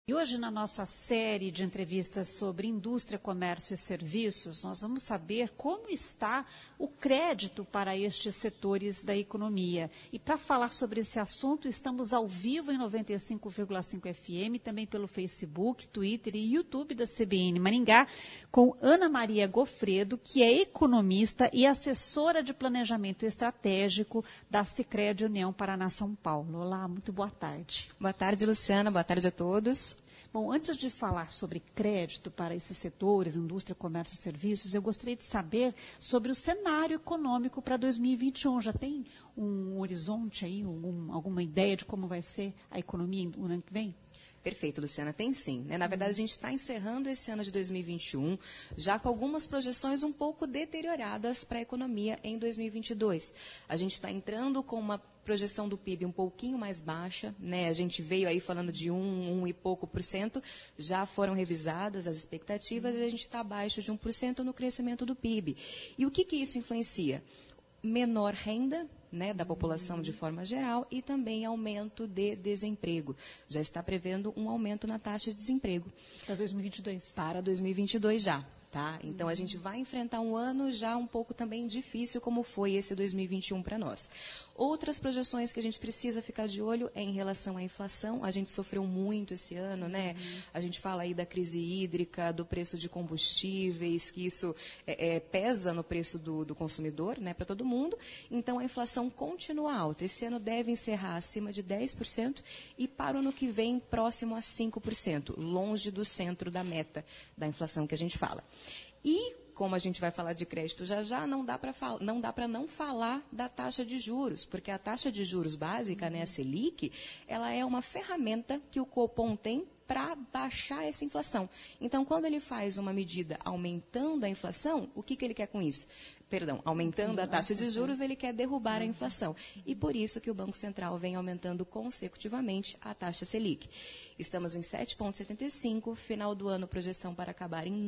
E hoje, na nossa série de entrevistas sobre indústria, comércio e serviços, nós vamos saber como está o crédito para estes setores da economia. E para falar sobre esse assunto, estamos ao vivo em 95,5 FM, também pelo Facebook, Twitter e YouTube da CBN Maringá, com Ana Maria Gofredo, que é economista e assessora de planejamento estratégico da Sicredi União Paraná São Paulo. Olá, muito boa tarde. Boa tarde, Luciana. Boa tarde a todos. Bom, antes de falar sobre crédito para esses setores, indústria, comércio e serviços, eu gostaria de saber sobre o cenário econômico para 2021. Já tem um horizonte aí, alguma ideia de como vai ser a economia no ano que vem? Perfeito, Luciana, tem sim. Na verdade, a gente está encerrando esse ano de 2021, já com algumas projeções um pouco deterioradas para a economia em 2022. A gente está entrando com uma projeção do PIB um pouquinho mais baixa, né? A gente veio aí falando de 1 e pouco por cento, já foram revisadas as expectativas e a gente está abaixo de 1% no crescimento do PIB. E o que isso influencia? Menor renda, né, da população de forma geral e também aumento de desemprego. Já está prevendo um aumento na taxa de desemprego. Para 2022. Para 2022 já. Tá? Então, a gente vai enfrentar um ano já um pouco também difícil, como foi esse 2021 para nós. Outras projeções que a gente precisa ficar de olho é em relação à inflação. A gente sofreu muito esse ano, né? A gente fala aí da crise hídrica, do preço de combustíveis, que isso pesa no preço do consumidor, né, para todo mundo. Então, a inflação continua alta. Esse ano deve encerrar acima de 10% e para o ano que vem próximo a 5%, longe do centro da meta da inflação que a gente fala. E, como a gente vai falar de crédito já, não dá para não falar da taxa de juros, porque a taxa de juros básica, né, a Selic, ela é uma ferramenta que o Copom tem para baixar essa inflação. Então, quando ele faz uma medida aumentando a inflação, o que ele quer com isso? Aumentando a taxa de juros, ele quer derrubar a inflação. E por isso que o Banco Central vem aumentando consecutivamente a taxa Selic. Estamos em 7,75, final do ano projeção para acabar em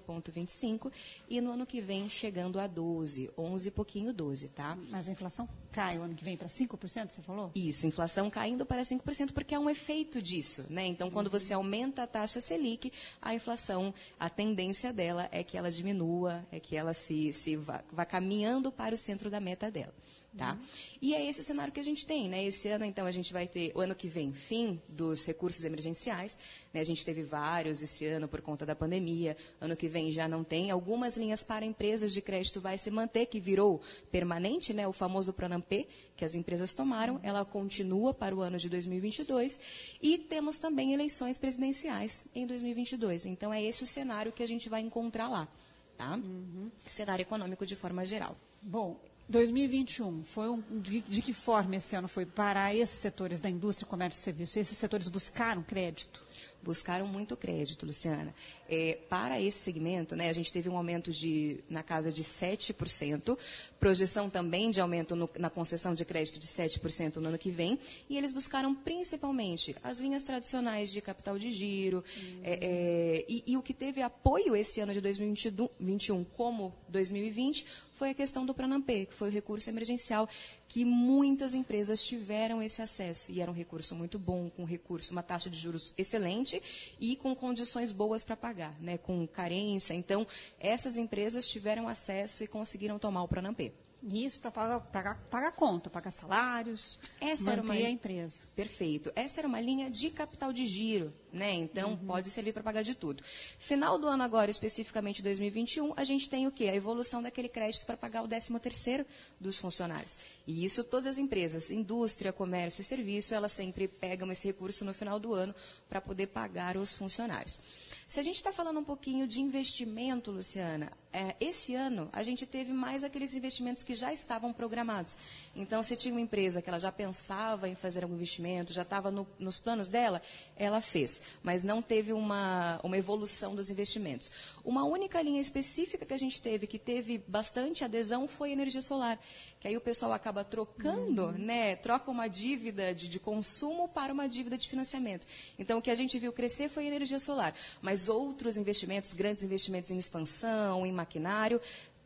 9,25 e no ano que vem chegando a 12, 11 e pouquinho 12, tá? Mas a inflação cai o ano que vem para 5%, você falou? Isso, inflação caindo para 5%, porque é um efeito disso, né? Então, quando você aumenta a taxa Selic, a inflação, a tendência dela é que ela diminua, é que ela vá caminhando para o centro da meta dela. Tá? E é esse o cenário que a gente tem, né? Esse ano, então, a gente vai ter, o ano que vem, fim dos recursos emergenciais, né? A gente teve vários esse ano por conta da pandemia, ano que vem já não tem, algumas linhas para empresas de crédito vai se manter, que virou permanente, né? O famoso Pronampe, que as empresas tomaram, ela continua para o ano de 2022, e temos também eleições presidenciais em 2022, então é esse o cenário que a gente vai encontrar lá, tá? Cenário econômico de forma geral. Bom, 2021, de que forma esse ano foi para esses setores da indústria, comércio e serviços? Esses setores buscaram crédito? Buscaram muito crédito, Luciana. Para esse segmento, né, a gente teve um aumento na casa de 7%, projeção também de aumento na concessão de crédito de 7% no ano que vem, e eles buscaram principalmente as linhas tradicionais de capital de giro, e o que teve apoio esse ano de 2021 como 2020 foi a questão do Pronampe, que foi o recurso emergencial, que muitas empresas tiveram esse acesso, e era um recurso muito bom, com uma taxa de juros excelente e com condições boas para pagar, né, com carência. Então, essas empresas tiveram acesso e conseguiram tomar o Pronampe. Isso para pagar conta, pagar salários, manter a empresa. Perfeito. Essa era uma linha de capital de giro, né? Então, pode servir para pagar de tudo. Final do ano agora, especificamente 2021, a gente tem o quê? A evolução daquele crédito para pagar o 13º dos funcionários. E isso todas as empresas, indústria, comércio e serviço, elas sempre pegam esse recurso no final do ano para poder pagar os funcionários. Se a gente está falando um pouquinho de investimento, Luciana, esse ano a gente teve mais aqueles investimentos que já estavam programados. Então, se tinha uma empresa que ela já pensava em fazer algum investimento, já estava nos planos dela, ela fez. Mas não teve uma evolução dos investimentos. Uma única linha específica que a gente teve, que teve bastante adesão, foi a energia solar. Que aí o pessoal acaba trocando, né? Troca uma dívida de consumo para uma dívida de financiamento. Então, o que a gente viu crescer foi a energia solar. Mas outros investimentos, grandes investimentos em expansão, em maquinário,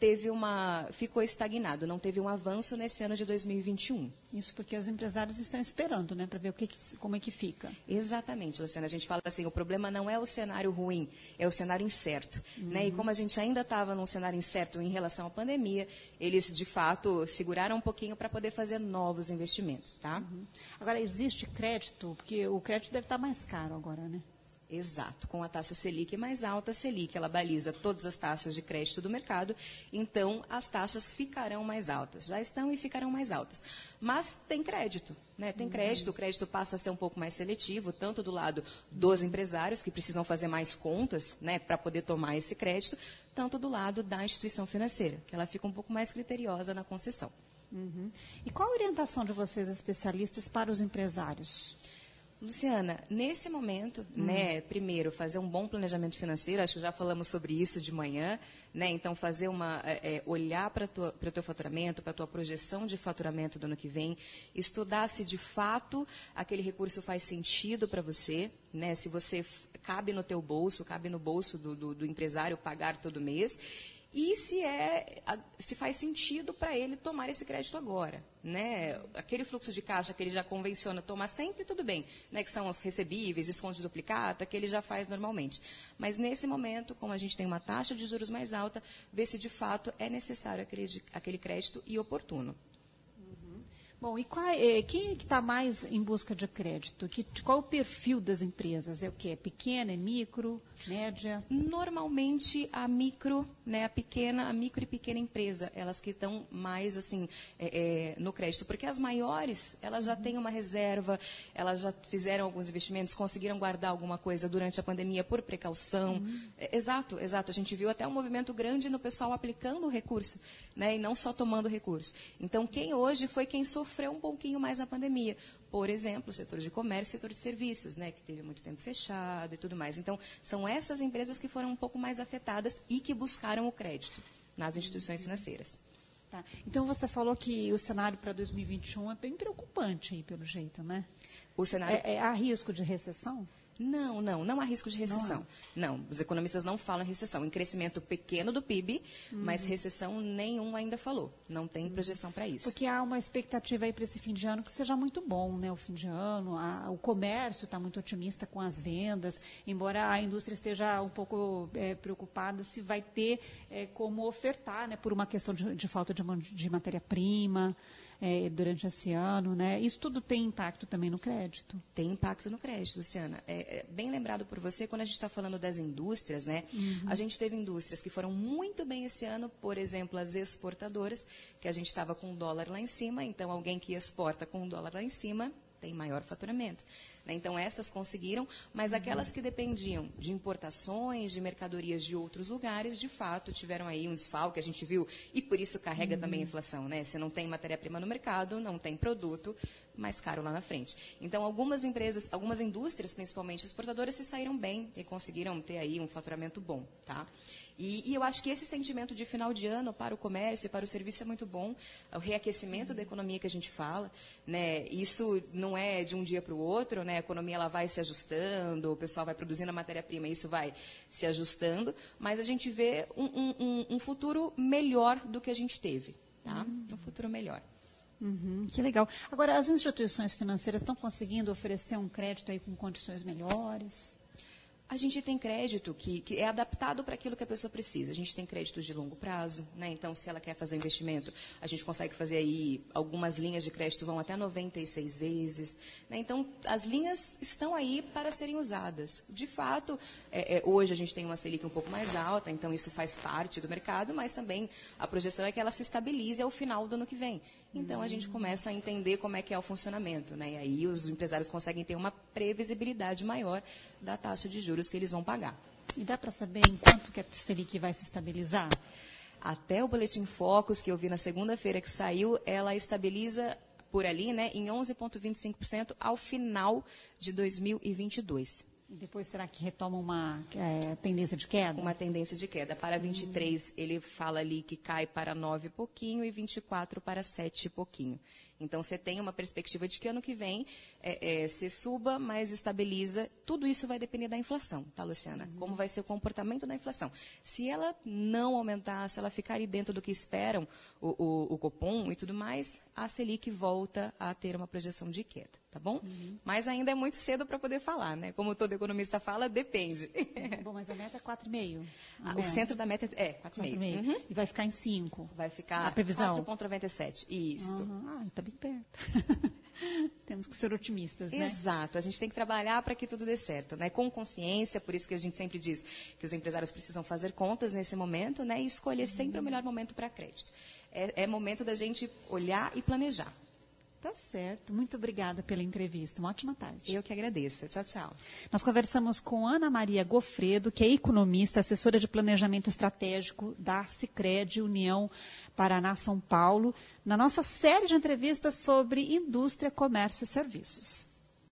ficou estagnado, não teve um avanço nesse ano de 2021. Isso porque os empresários estão esperando, né, para ver como é que fica. Exatamente, Luciana. A gente fala assim, o problema não é o cenário ruim, é o cenário incerto. Né? E como a gente ainda estava num cenário incerto em relação à pandemia, eles, de fato, seguraram um pouquinho para poder fazer novos investimentos. Tá? Agora, existe crédito? Porque o crédito deve estar mais caro agora, né? Exato, com a taxa Selic mais alta, a Selic ela baliza todas as taxas de crédito do mercado, então as taxas ficarão mais altas, já estão e ficarão mais altas. Mas tem crédito, né? Tem crédito, o crédito passa a ser um pouco mais seletivo, tanto do lado dos empresários, que precisam fazer mais contas, né, para poder tomar esse crédito, tanto do lado da instituição financeira, que ela fica um pouco mais criteriosa na concessão. E qual a orientação de vocês, especialistas, para os empresários? Luciana, nesse momento, né, primeiro, fazer um bom planejamento financeiro, acho que já falamos sobre isso de manhã, né, então fazer olhar para o teu faturamento, para a tua projeção de faturamento do ano que vem, estudar se de fato aquele recurso faz sentido para você, né, se você cabe no teu bolso, cabe no bolso do empresário pagar todo mês, e se faz sentido para ele tomar esse crédito agora. Né? Aquele fluxo de caixa que ele já convenciona tomar sempre, tudo bem, né? Que são os recebíveis, desconto de duplicata, que ele já faz normalmente. Mas nesse momento, como a gente tem uma taxa de juros mais alta, ver se de fato é necessário aquele crédito e oportuno. Bom, e quem é que está mais em busca de crédito? Qual é o perfil das empresas? É o quê? É pequena, é micro, média? Normalmente a micro, né, a micro e pequena empresa, elas que estão mais assim no crédito, porque as maiores, elas já têm uma reserva, elas já fizeram alguns investimentos, conseguiram guardar alguma coisa durante a pandemia por precaução. Exato. A gente viu até um movimento grande no pessoal aplicando o recurso, né, e não só tomando o recurso. Então, quem hoje foi quem sofreu um pouquinho mais na pandemia. Por exemplo, o setor de comércio e o setor de serviços, né, que teve muito tempo fechado e tudo mais. Então, são essas empresas que foram um pouco mais afetadas e que buscaram o crédito nas instituições financeiras. Tá. Então, você falou que o cenário para 2021 é bem preocupante, aí, pelo jeito, né? O cenário... Há risco de recessão? Não há risco de recessão. Não, os economistas não falam em recessão. Em crescimento pequeno do PIB, mas recessão nenhum ainda falou. Não tem projeção para isso. Porque há uma expectativa aí para esse fim de ano que seja muito bom, né? O fim de ano, o comércio está muito otimista com as vendas, embora a indústria esteja um pouco preocupada se vai ter como ofertar, né? Por uma questão de falta de matéria-prima. Durante esse ano, né? Isso tudo tem impacto também no crédito? Tem impacto no crédito, Luciana. Bem lembrado por você, quando a gente está falando das indústrias, né? A gente teve indústrias que foram muito bem esse ano, por exemplo, as exportadoras, que a gente estava com o dólar lá em cima, então alguém que exporta com o dólar lá em cima tem maior faturamento. Né? Então, essas conseguiram, mas aquelas que dependiam de importações, de mercadorias de outros lugares, de fato, tiveram aí um desfalque, a gente viu, e por isso carrega também a inflação. Né? Se não tem matéria-prima no mercado, não tem produto, mais caro lá na frente. Então, algumas indústrias, principalmente exportadoras, se saíram bem e conseguiram ter aí um faturamento bom. Tá? E eu acho que esse sentimento de final de ano para o comércio e para o serviço é muito bom. O reaquecimento da economia que a gente fala, né? Isso não é de um dia para o outro, né? A economia ela vai se ajustando, o pessoal vai produzindo a matéria-prima e isso vai se ajustando, mas a gente vê um futuro melhor do que a gente teve. Tá? Um futuro melhor. Que legal. Agora, as instituições financeiras estão conseguindo oferecer um crédito aí com condições melhores? A gente tem crédito que é adaptado para aquilo que a pessoa precisa. A gente tem crédito de longo prazo, né? Então, se ela quer fazer investimento, a gente consegue fazer aí, algumas linhas de crédito vão até 96 vezes. Né? Então, as linhas estão aí para serem usadas. De fato, hoje a gente tem uma Selic um pouco mais alta, então isso faz parte do mercado, mas também a projeção é que ela se estabilize ao final do ano que vem. Então, a gente começa a entender como é que é o funcionamento. Né? E aí os empresários conseguem ter uma previsibilidade maior da taxa de juros que eles vão pagar. E dá para saber em quanto que a Selic vai se estabilizar? Até o Boletim Focus, que eu vi na segunda-feira que saiu, ela estabiliza por ali, né, em 11,25% ao final de 2022. E depois será que retoma uma tendência de queda? Uma tendência de queda. Para 23, ele fala ali que cai para 9 e pouquinho e 24 para 7 e pouquinho. Então, você tem uma perspectiva de que ano que vem se suba, mas estabiliza. Tudo isso vai depender da inflação, tá, Luciana? Como vai ser o comportamento da inflação. Se ela não aumentar, se ela ficar ali dentro do que esperam o Copom e tudo mais, a Selic volta a ter uma projeção de queda, tá bom? Mas ainda é muito cedo para poder falar, né? Como todo economista fala, depende. Bom, mas a meta é 4,5. O centro da meta é 4,5. E vai ficar em 5. Vai ficar a previsão 4,97. Isso. Está bem perto. Temos que ser otimistas, né? Exato. A gente tem que trabalhar para que tudo dê certo, né? Com consciência, por isso que a gente sempre diz que os empresários precisam fazer contas nesse momento, né? E escolher sempre o melhor momento para crédito. É momento da gente olhar e planejar. Tá certo. Muito obrigada pela entrevista. Uma ótima tarde. Eu que agradeço. Tchau, tchau. Nós conversamos com Ana Maria Gofredo, que é economista, assessora de planejamento estratégico da Sicredi União Paraná-São Paulo, na nossa série de entrevistas sobre indústria, comércio e serviços.